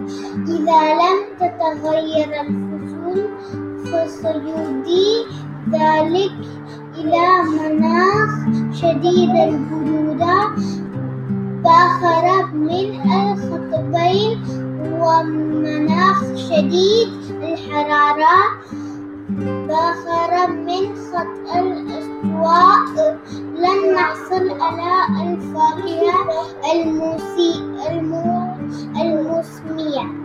إذا لم تتغير الفصول فسيؤدي ذلك إلى مناخ شديد البرودة باخر من القطبين ومناخ شديد الحرارة باخر من خط الاستواء. لن نحصل على الفاكهة الموسمية.